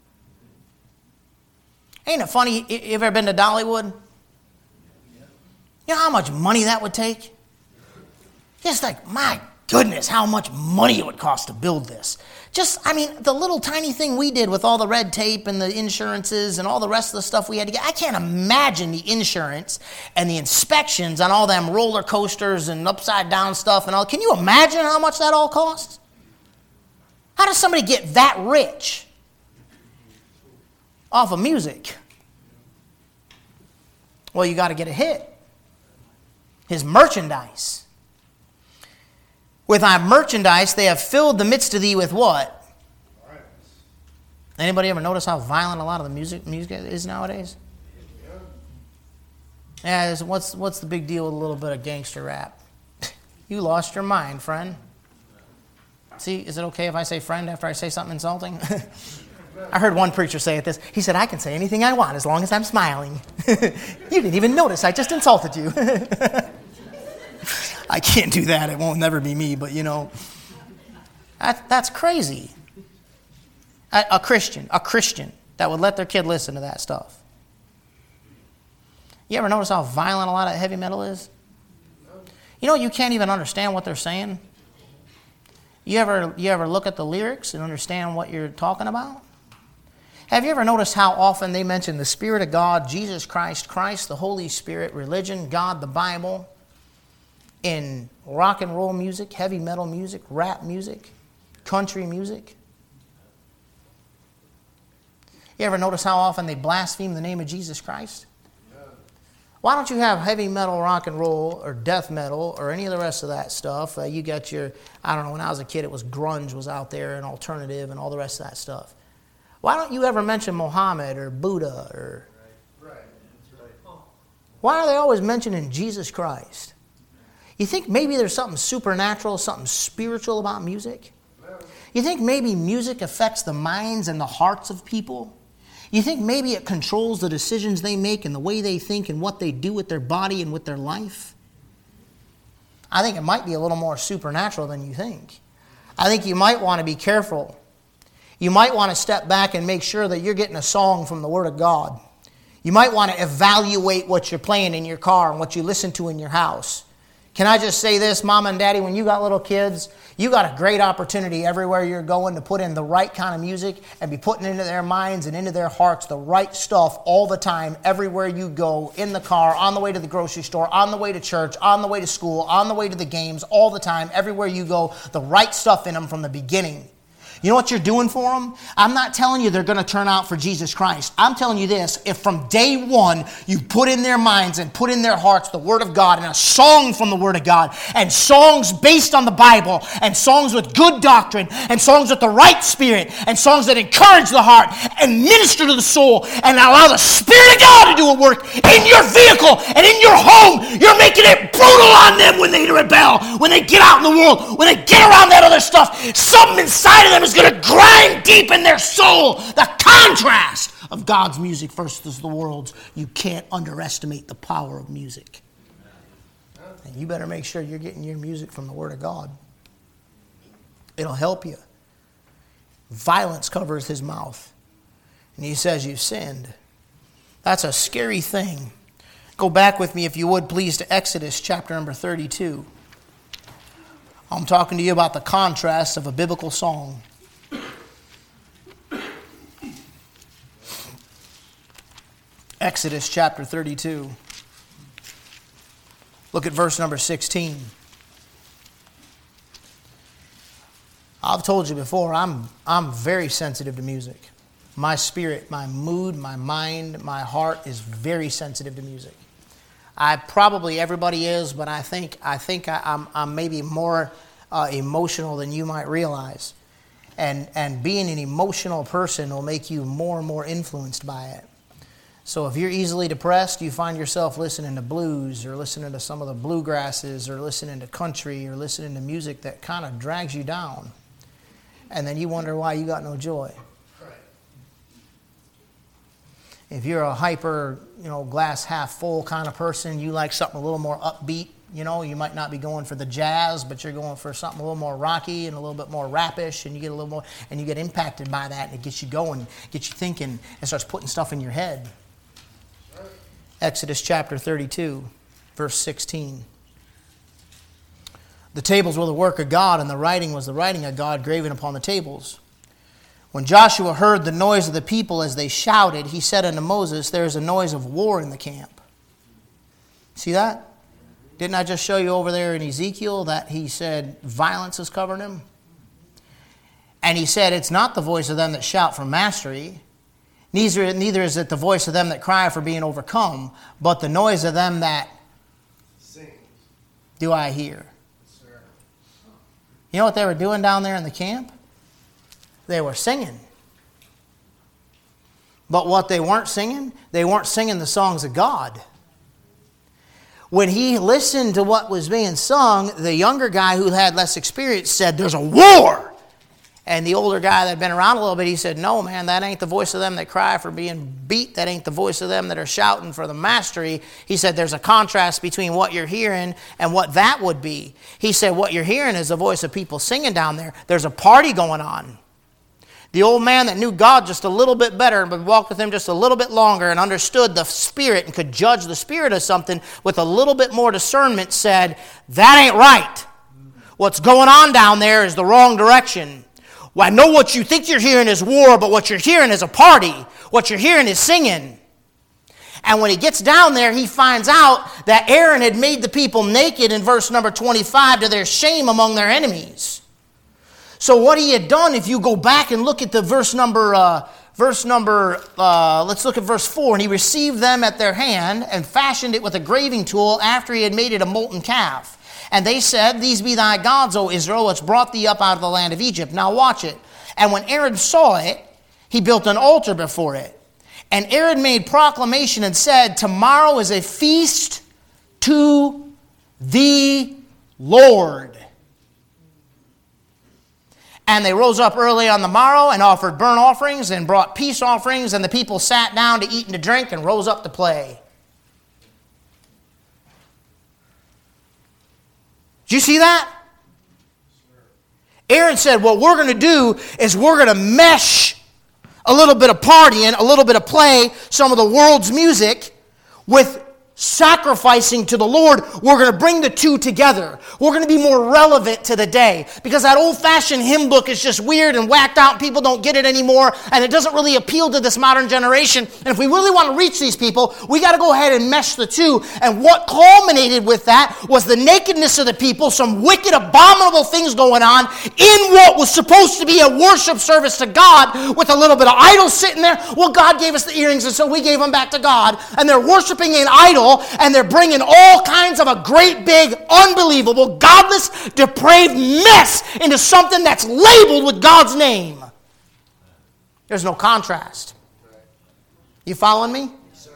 [SPEAKER 1] Ain't it funny? You ever been to Dollywood? You know how much money that would take? Just like, my goodness, how much money it would cost to build this. Just, I mean, the little tiny thing we did with all the red tape and the insurances and all the rest of the stuff we had to get. I can't imagine the insurance and the inspections on all them roller coasters and upside down stuff and all. Can you imagine how much that all costs? How does somebody get that rich off of music? Well, you got to get a hit. His merchandise. With thy merchandise, they have filled the midst of thee with what? Anybody ever notice how violent a lot of the music music is nowadays? Yeah, what's what's the big deal with a little bit of gangster rap? You lost your mind, friend. See, is it okay if I say friend after I say something insulting? I heard one preacher say it this. He said, I can say anything I want as long as I'm smiling. You didn't even notice. I just insulted you. I can't do that. It won't never be me, but you know, that, that's crazy. A, a Christian, a Christian that would let their kid listen to that stuff. You ever notice how violent a lot of heavy metal is? You know, you can't even understand what they're saying. You ever, you ever look at the lyrics and understand what you're talking about? Have you ever noticed how often they mention the Spirit of God, Jesus Christ, Christ, the Holy Spirit, religion, God, the Bible, in rock and roll music, heavy metal music, rap music, country music? You ever notice how often they blaspheme the name of Jesus Christ? Why don't you have heavy metal, rock and roll, or death metal, or any of the rest of that stuff? Uh, you got your, I don't know, when I was a kid, it was grunge was out there, and alternative, and all the rest of that stuff. Why don't you ever mention Muhammad or Buddha? Or right. Right. That's right. Why are they always mentioning Jesus Christ? You think maybe there's something supernatural, something spiritual about music? You think maybe music affects the minds and the hearts of people? You think maybe it controls the decisions they make and the way they think and what they do with their body and with their life? I think it might be a little more supernatural than you think. I think you might want to be careful. You might want to step back and make sure that you're getting a song from the Word of God. You might want to evaluate what you're playing in your car and what you listen to in your house. Can I just say this, Mom and Daddy, when you got little kids, you got a great opportunity everywhere you're going to put in the right kind of music and be putting into their minds and into their hearts the right stuff all the time, everywhere you go, in the car, on the way to the grocery store, on the way to church, on the way to school, on the way to the games, all the time, everywhere you go, the right stuff in them from the beginning. You know what you're doing for them? I'm not telling you they're going to turn out for Jesus Christ. I'm telling you this, if from day one you put in their minds and put in their hearts the Word of God and a song from the Word of God and songs based on the Bible and songs with good doctrine and songs with the right spirit and songs that encourage the heart and minister to the soul and allow the Spirit of God to do a work in your vehicle and in your home, you're making it brutal on them when they rebel, when they get out in the world, when they get around that other stuff. Something inside of them is going to grind deep in their soul. The contrast of God's music versus the world's. You can't underestimate the power of music. And you better make sure you're getting your music from the Word of God. It'll help you. Violence covers his mouth. And he says you've sinned. That's a scary thing. Go back with me, if you would, please, to Exodus chapter number thirty-two. I'm talking to you about the contrast of a biblical song. Exodus chapter thirty-two. Look at verse number sixteen. I've told you before, I'm, I'm very sensitive to music. My spirit, my mood, my mind, my heart is very sensitive to music. I probably, everybody is, but I think I think I, I'm, I'm maybe more uh, emotional than you might realize. And, and being an emotional person will make you more and more influenced by it. So if you're easily depressed, you find yourself listening to blues or listening to some of the bluegrasses or listening to country or listening to music that kind of drags you down. And then you wonder why you got no joy. If you're a hyper, you know, glass half full kind of person, you like something a little more upbeat. You know, you might not be going for the jazz, but you're going for something a little more rocky and a little bit more rapish, and you get a little more, and you get impacted by that, and it gets you going, gets you thinking, and starts putting stuff in your head. Exodus chapter thirty-two, verse sixteen. The tables were the work of God, and the writing was the writing of God graven upon the tables. When Joshua heard the noise of the people as they shouted, he said unto Moses, there is a noise of war in the camp. See that? Didn't I just show you over there in Ezekiel that he said violence is covering him? And he said it's not the voice of them that shout for mastery. Neither, neither is it the voice of them that cry for being overcome, but the noise of them that sing. Do I hear. Yes, sir. You know what they were doing down there in the camp? They were singing. But what they weren't singing, they weren't singing the songs of God. When he listened to what was being sung, the younger guy who had less experience said, there's a war. And the older guy that had been around a little bit, he said, no, man, that ain't the voice of them that cry for being beat. That ain't the voice of them that are shouting for the mastery. He said, there's a contrast between what you're hearing and what that would be. He said, what you're hearing is the voice of people singing down there. There's a party going on. The old man that knew God just a little bit better and would walk with him just a little bit longer and understood the Spirit and could judge the Spirit of something with a little bit more discernment said, that ain't right. What's going on down there is the wrong direction. Well, I know what you think you're hearing is war, but what you're hearing is a party. What you're hearing is singing. And when he gets down there, he finds out that Aaron had made the people naked in verse number twenty-five to their shame among their enemies. So what he had done, if you go back and look at the verse number, uh, verse number, uh, let's look at verse four. And he received them at their hand and fashioned it with a graving tool after he had made it a molten calf. And they said, these be thy gods, O Israel, which brought thee up out of the land of Egypt. Now watch it. And when Aaron saw it, he built an altar before it. And Aaron made proclamation and said, tomorrow is a feast to the Lord. And they rose up early on the morrow and offered burnt offerings and brought peace offerings. And the people sat down to eat and to drink and rose up to play. Did you see that? Aaron said, what we're going to do is we're going to mesh a little bit of partying, a little bit of play, some of the world's music with sacrificing to the Lord. We're going to bring the two together. We're going to be more relevant to the day. Because that old-fashioned hymn book is just weird and whacked out and people don't get it anymore. And it doesn't really appeal to this modern generation. And if we really want to reach these people, we got to go ahead and mesh the two. And what culminated with that was the nakedness of the people, some wicked, abominable things going on in what was supposed to be a worship service to God with a little bit of idol sitting there. Well, God gave us the earrings and so we gave them back to God. And they're worshiping an idol. And they're bringing all kinds of a great big, unbelievable, godless, depraved mess into something that's labeled with God's name. There's no contrast. You following me?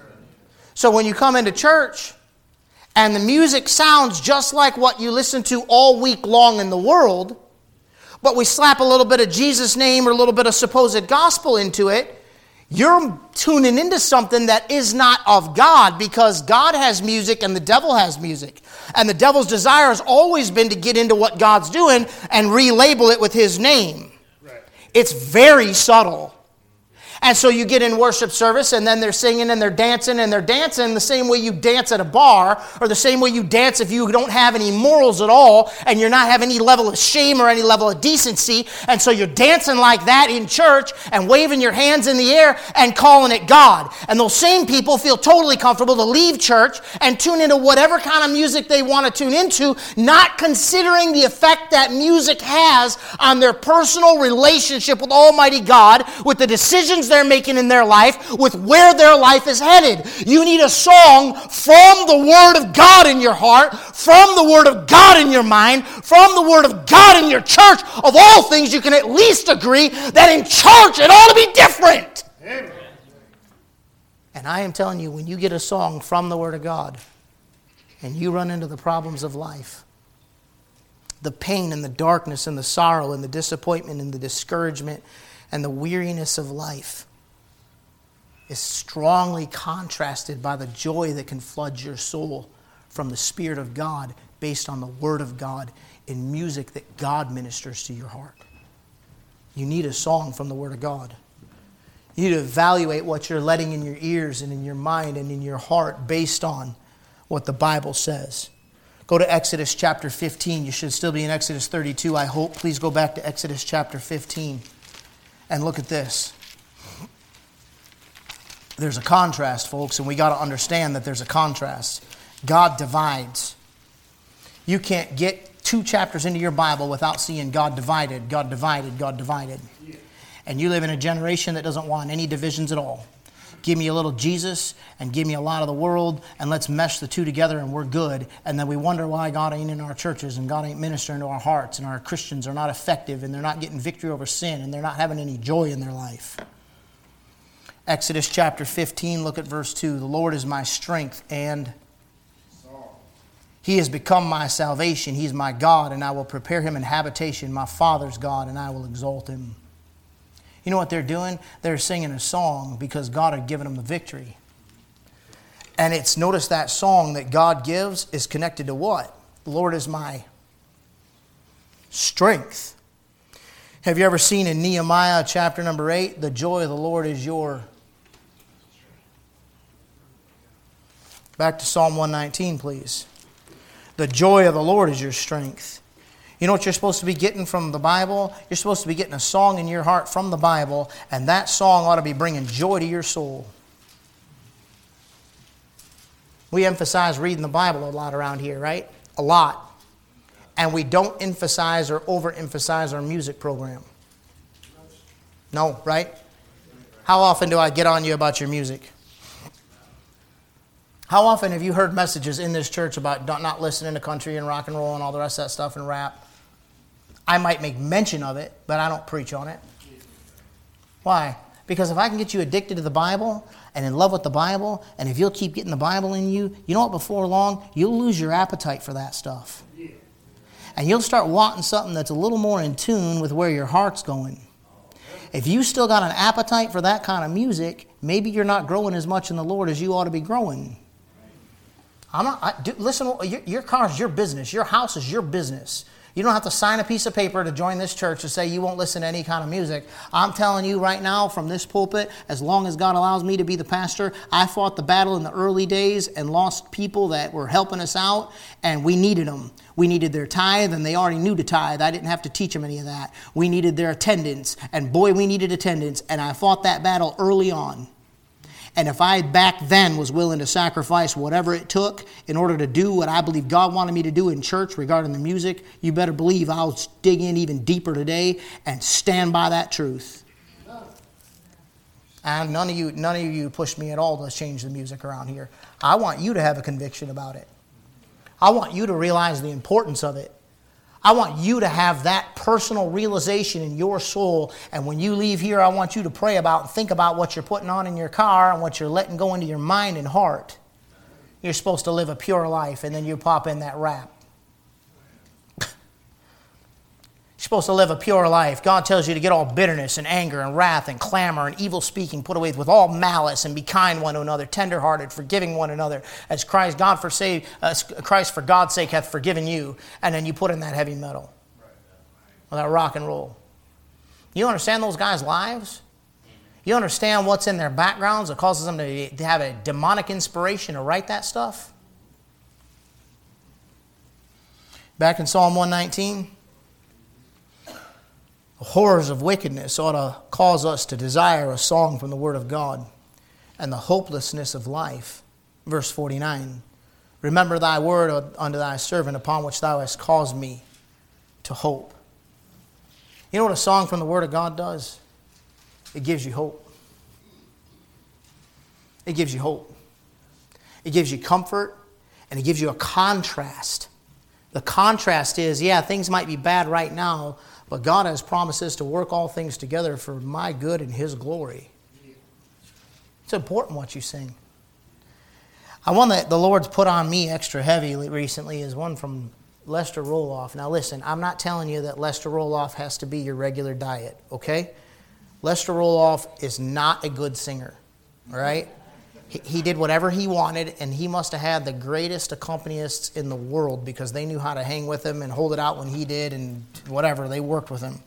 [SPEAKER 1] So when you come into church and the music sounds just like what you listen to all week long in the world, but we slap a little bit of Jesus' name or a little bit of supposed gospel into it, you're tuning into something that is not of God, because God has music and the devil has music. And the devil's desire has always been to get into what God's doing and relabel it with his name. Right. It's very subtle. And so you get in worship service and then they're singing and they're dancing and they're dancing the same way you dance at a bar, or the same way you dance if you don't have any morals at all and you're not having any level of shame or any level of decency. And so you're dancing like that in church and waving your hands in the air and calling it God. And those same people feel totally comfortable to leave church and tune into whatever kind of music they want to tune into, not considering the effect that music has on their personal relationship with Almighty God, with the decisions they're making in their life, with where their life is headed. You need a song from the Word of God in your heart, from the Word of God in your mind, from the Word of God in your church. Of all things, you can at least agree that in church it ought to be different. Amen. And I am telling you, when you get a song from the Word of God and you run into the problems of life, the pain and the darkness and the sorrow and the disappointment and the discouragement and the weariness of life is strongly contrasted by the joy that can flood your soul from the Spirit of God based on the Word of God in music that God ministers to your heart. You need a song from the Word of God. You need to evaluate what you're letting in your ears and in your mind and in your heart based on what the Bible says. Go to Exodus chapter fifteen. You should still be in Exodus thirty-two, I hope. Please go back to Exodus chapter fifteen. And look at this. There's a contrast, folks, and we got to understand that there's a contrast. God divides. You can't get two chapters into your Bible without seeing God divided, God divided, God divided. And you live in a generation that doesn't want any divisions at all. Give me a little Jesus and give me a lot of the world, and let's mesh the two together and we're good. And then we wonder why God ain't in our churches and God ain't ministering to our hearts and our Christians are not effective and they're not getting victory over sin and they're not having any joy in their life. Exodus chapter fifteen, look at verse two. The Lord is my strength and He has become my salvation. He's my God, and I will prepare Him an habitation, my Father's God, and I will exalt Him. You know what they're doing? They're singing a song because God had given them the victory. And it's, notice that song that God gives is connected to what? The Lord is my strength. Have you ever seen in Nehemiah chapter number eight, the joy of the Lord is your... Back to Psalm one nineteen, please. The joy of the Lord is your strength. You know what you're supposed to be getting from the Bible? You're supposed to be getting a song in your heart from the Bible, and that song ought to be bringing joy to your soul. We emphasize reading the Bible a lot around here, right? A lot. And we don't emphasize or overemphasize our music program. No, right? How often do I get on you about your music? How often have you heard messages in this church about not listening to country and rock and roll and all the rest of that stuff and rap? I might make mention of it, but I don't preach on it. Why? Because if I can get you addicted to the Bible and in love with the Bible, and if you'll keep getting the Bible in you, you know what, before long, you'll lose your appetite for that stuff. And you'll start wanting something that's a little more in tune with where your heart's going. If you still got an appetite for that kind of music, maybe you're not growing as much in the Lord as you ought to be growing. I'm not, I, do, listen, your, your car is your business. Your house is your business. You don't have to sign a piece of paper to join this church to say you won't listen to any kind of music. I'm telling you right now from this pulpit, as long as God allows me to be the pastor, I fought the battle in the early days and lost people that were helping us out, and we needed them. We needed their tithe, and they already knew to tithe. I didn't have to teach them any of that. We needed their attendance, and boy, we needed attendance, and I fought that battle early on. And if I back then was willing to sacrifice whatever it took in order to do what I believe God wanted me to do in church regarding the music, you better believe I'll dig in even deeper today and stand by that truth. And none of you, none of you pushed me at all to change the music around here. I want you to have a conviction about it. I want you to realize the importance of it. I want you to have that personal realization in your soul. And when you leave here, I want you to pray about and think about what you're putting on in your car and what you're letting go into your mind and heart. You're supposed to live a pure life, and then you pop in that rap. You're supposed to live a pure life. God tells you to get all bitterness and anger and wrath and clamor and evil speaking put away with all malice, and be kind one to another, tenderhearted, forgiving one another, as Christ, God for save, uh, Christ for God's sake hath forgiven you. And then you put in that heavy metal, or that rock and roll. You understand those guys' lives? You understand what's in their backgrounds that causes them to, to have a demonic inspiration to write that stuff? Back in Psalm one nineteen. The horrors of wickedness ought to cause us to desire a song from the Word of God, and the hopelessness of life. Verse forty-nine. Remember thy word unto thy servant, upon which thou hast caused me to hope. You know what a song from the Word of God does? It gives you hope. It gives you hope. It gives you comfort, and it gives you a contrast. The contrast is, yeah, things might be bad right now, but God has promises to work all things together for my good and His glory. It's important what you sing. I one that the Lord's put on me extra heavy recently is one from Lester Roloff. Now listen, I'm not telling you that Lester Roloff has to be your regular diet, okay? Lester Roloff is not a good singer, all right? He, he did whatever he wanted, and he must have had the greatest accompanists in the world, because they knew how to hang with him and hold it out when he did, and whatever, they worked with him.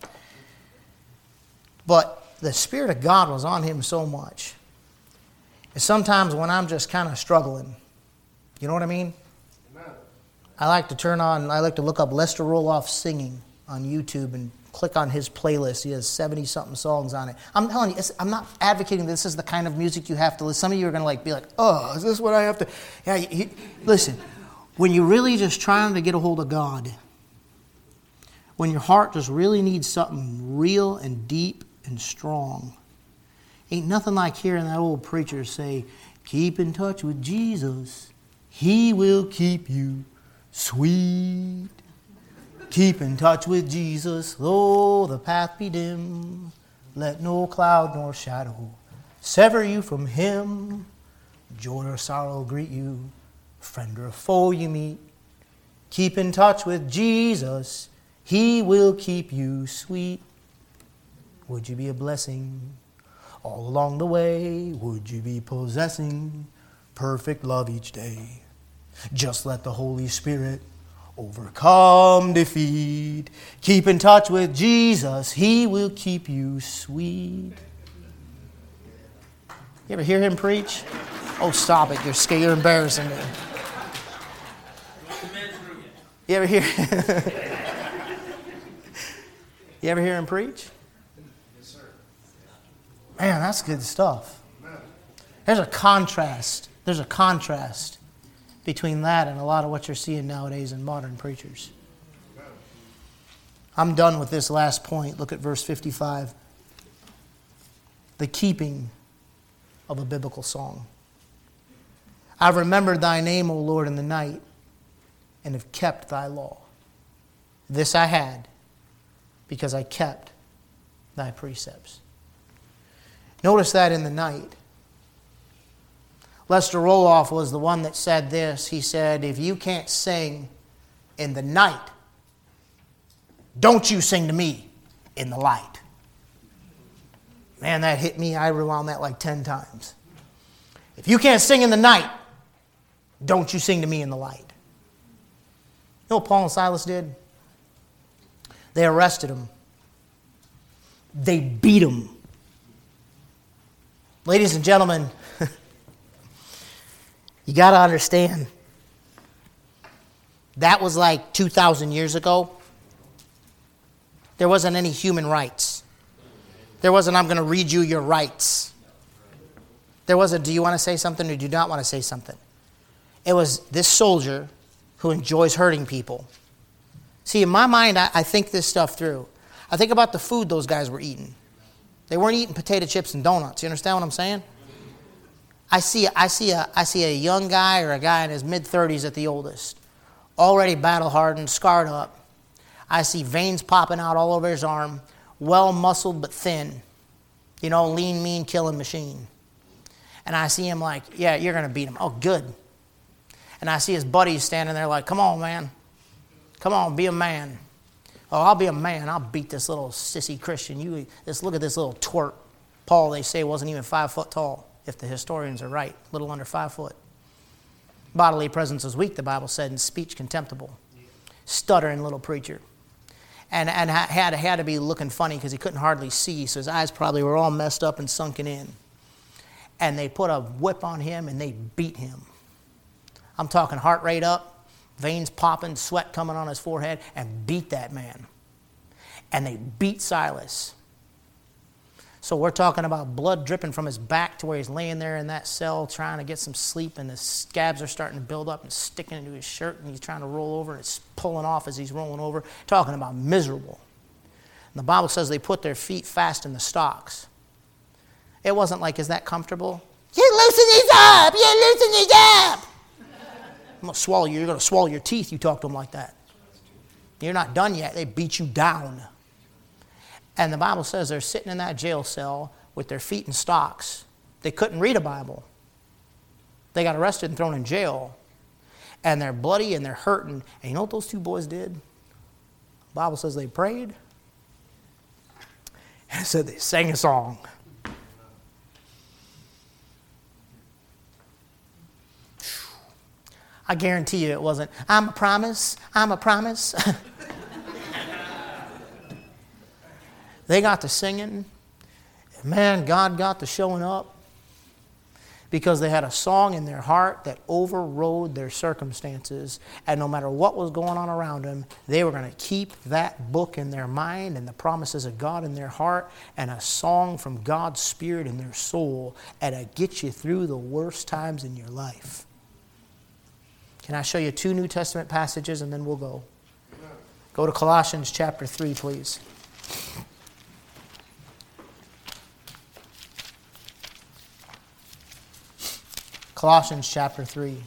[SPEAKER 1] But the Spirit of God was on him so much. And sometimes when I'm just kind of struggling, you know what I mean? Amen. I like to turn on, I like to look up Lester Roloff singing on YouTube and click on his playlist. He has seventy-something songs on it. I'm telling you, I'm not advocating this is the kind of music you have to listen. Some of you are going to like be like, oh, is this what I have to... Yeah, you, you, listen, when you're really just trying to get a hold of God, when your heart just really needs something real and deep and strong, ain't nothing like hearing that old preacher say, keep in touch with Jesus. He will keep you sweet. Keep in touch with Jesus, though the path be dim. Let no cloud nor shadow sever you from Him. Joy or sorrow greet you, friend or foe you meet. Keep in touch with Jesus, He will keep you sweet. Would you be a blessing all along the way? Would you be possessing perfect love each day? Just let the Holy Spirit Overcome defeat. Keep in touch with Jesus. He will keep you sweet. You ever hear him preach? Oh, stop it. You're scared. You're embarrassing me. You ever hear You ever hear him preach? Man, that's good stuff. There's a contrast. There's a contrast between that and a lot of what you're seeing nowadays in modern preachers. I'm done with this last point. Look at verse fifty-five. The keeping of a biblical song. I've remembered thy name, O Lord, in the night, and have kept thy law. This I had, because I kept thy precepts. Notice that in the night. Lester Roloff was the one that said this. He said, if you can't sing in the night, don't you sing to me in the light. Man, that hit me. I rewound that like ten times. If you can't sing in the night, don't you sing to me in the light. You know what Paul and Silas did? They arrested him. They beat him. Ladies and gentlemen, you got to understand, that was like two thousand years ago. There wasn't any human rights. There wasn't, I'm going to read you your rights. There wasn't, do you want to say something or do you not want to say something? It was this soldier who enjoys hurting people. See, in my mind, I, I think this stuff through. I think about the food those guys were eating. They weren't eating potato chips and donuts. You understand what I'm saying? I see, I see, a, I see a young guy or a guy in his mid-thirties at the oldest, already battle-hardened, scarred up. I see veins popping out all over his arm, well-muscled but thin. You know, lean, mean, killing machine. And I see him like, yeah, you're going to beat him. Oh, good. And I see his buddies standing there like, come on, man. Come on, be a man. Oh, I'll be a man. I'll beat this little sissy Christian. You just look at this little twerp. Paul, they say, wasn't even five foot tall, if the historians are right. A little under five foot. Bodily presence was weak, the Bible said, and speech contemptible. Stuttering little preacher. And, and had, had to be looking funny because he couldn't hardly see, so his eyes probably were all messed up and sunken in. And they put a whip on him and they beat him. I'm talking heart rate up, veins popping, sweat coming on his forehead, and beat that man. And they beat Silas. So we're talking about blood dripping from his back to where he's laying there in that cell trying to get some sleep, and the scabs are starting to build up and sticking into his shirt, and he's trying to roll over, and it's pulling off as he's rolling over. Talking about miserable. And the Bible says they put their feet fast in the stocks. It wasn't like, is that comfortable? You loosen these up! You loosen these up! I'm going to swallow you. You're going to swallow your teeth. You talk to them like that. You're not done yet. They beat you down. And the Bible says they're sitting in that jail cell with their feet in stocks. They couldn't read a Bible. They got arrested and thrown in jail. And they're bloody and they're hurting. And you know what those two boys did? The Bible says they prayed. And it said they sang a song. I guarantee you it wasn't, I'm a promise, I'm a promise. They got to singing. Man, God got to showing up because they had a song in their heart that overrode their circumstances. And no matter what was going on around them, they were going to keep that book in their mind and the promises of God in their heart and a song from God's Spirit in their soul, and it get you through the worst times in your life. Can I show you two New Testament passages and then we'll go? Go to Colossians chapter three, please. Colossians chapter three.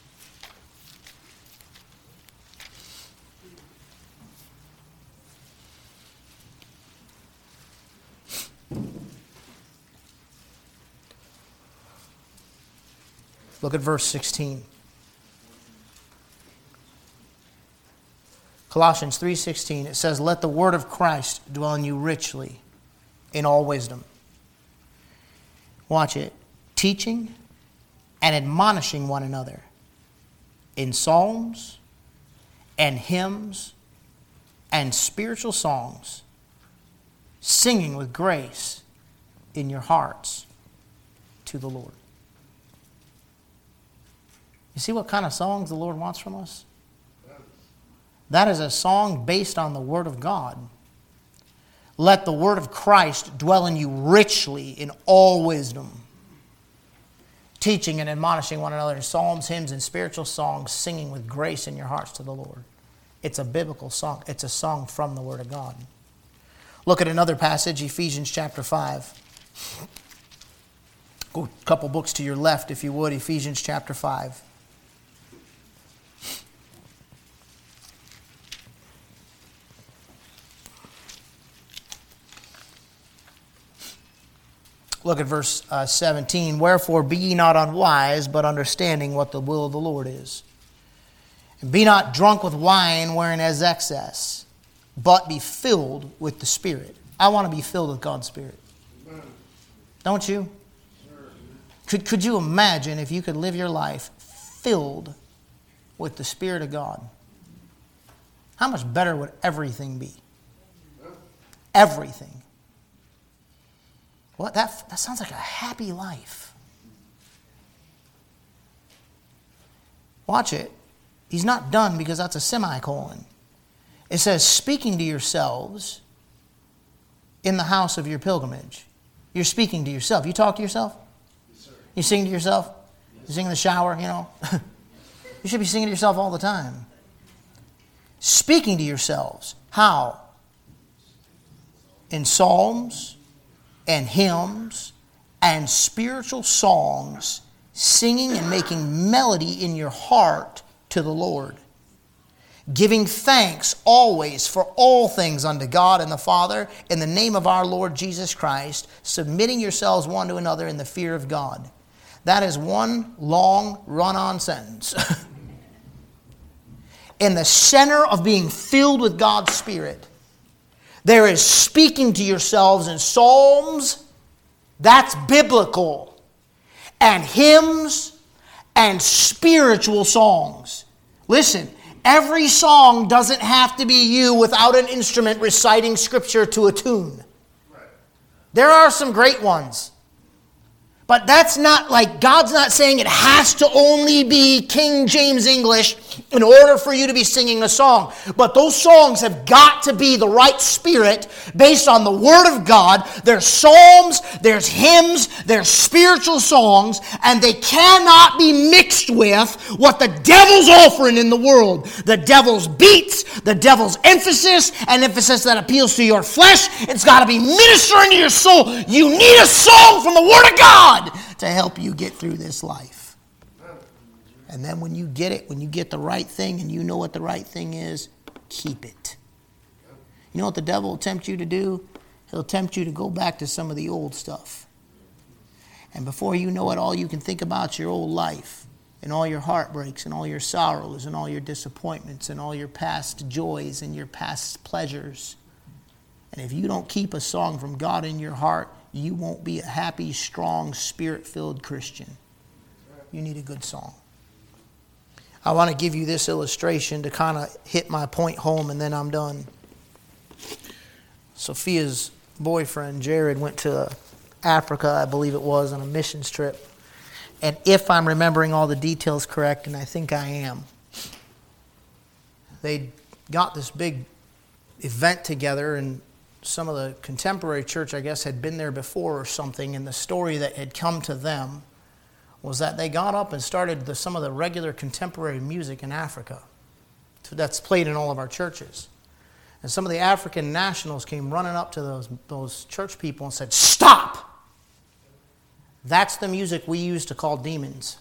[SPEAKER 1] Look at verse sixteen. Colossians three sixteen, it says, let the word of Christ dwell in you richly in all wisdom. Watch it. Teaching and admonishing one another in psalms and hymns and spiritual songs, singing with grace in your hearts to the Lord. You see what kind of songs the Lord wants from us? That is a song based on the Word of God. Let the Word of Christ dwell in you richly in all wisdom, teaching and admonishing one another in psalms, hymns, and spiritual songs, singing with grace in your hearts to the Lord. It's a biblical song. It's a song from the Word of God. Look at another passage, Ephesians chapter five. Go a couple books to your left, if you would, Ephesians chapter five. Look at verse uh, seventeen. Wherefore be ye not unwise, but understanding what the will of the Lord is. And be not drunk with wine, wherein is excess, but be filled with the Spirit. I want to be filled with God's Spirit. Amen. Don't you? Sure. Could, could you imagine if you could live your life filled with the Spirit of God? How much better would everything be? Everything. Well, that, that sounds like a happy life. Watch it. He's not done because that's a semicolon. It says, speaking to yourselves in the house of your pilgrimage. You're speaking to yourself. You talk to yourself? Yes, sir. You sing to yourself? Yes. You sing in the shower, you know? You should be singing to yourself all the time. Speaking to yourselves. How? In psalms and hymns and spiritual songs, singing and making melody in your heart to the Lord, giving thanks always for all things unto God and the Father in the name of our Lord Jesus Christ, submitting yourselves one to another in the fear of God. That is one long run-on sentence. In the center of being filled with God's Spirit, there is speaking to yourselves in psalms, that's biblical, and hymns and spiritual songs. Listen, every song doesn't have to be you without an instrument reciting Scripture to a tune. There are some great ones. But that's not like, God's not saying it has to only be King James English in order for you to be singing a song. But those songs have got to be the right spirit based on the Word of God. There's psalms, there's hymns, there's spiritual songs, and they cannot be mixed with what the devil's offering in the world. The devil's beats, the devil's emphasis, an emphasis that appeals to your flesh. It's got to be ministering to your soul. You need a song from the Word of God to help you get through this life. And then when you get it, when you get the right thing and you know what the right thing is, keep it. You know what the devil will tempt you to do? He'll tempt you to go back to some of the old stuff. And before you know it, all you can think about is your old life and all your heartbreaks and all your sorrows and all your disappointments and all your past joys and your past pleasures. And if you don't keep a song from God in your heart, you won't be a happy, strong, Spirit-filled Christian. You need a good song. I want to give you this illustration to kind of hit my point home, and then I'm done. Sophia's boyfriend, Jared, went to Africa, I believe it was, on a missions trip. And if I'm remembering all the details correct, and I think I am, they got this big event together, and some of the contemporary church, I guess, had been there before or something, and the story that had come to them was that they got up and started the, some of the regular contemporary music in Africa that's played in all of our churches. And some of the African nationals came running up to those, those church people and said, "Stop! That's the music we used to call demons."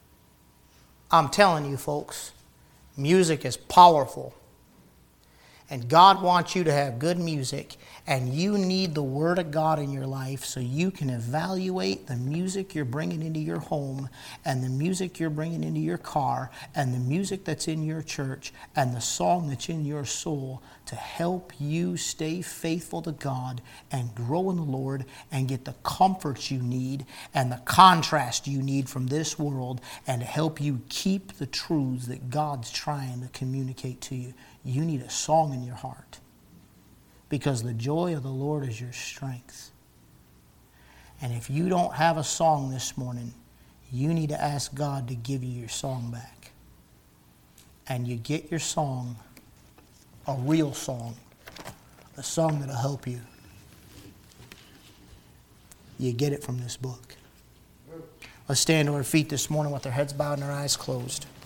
[SPEAKER 1] I'm telling you, folks, music is powerful. And God wants you to have good music, and you need the Word of God in your life so you can evaluate the music you're bringing into your home, and the music you're bringing into your car, and the music that's in your church, and the song that's in your soul to help you stay faithful to God and grow in the Lord and get the comforts you need and the contrast you need from this world, and to help you keep the truths that God's trying to communicate to you. You need a song in your heart, because the joy of the Lord is your strength. And if you don't have a song this morning, you need to ask God to give you your song back. And you get your song, a real song, a song that'll help you. You get it from this book. Let's stand to our feet this morning with our heads bowed and our eyes closed.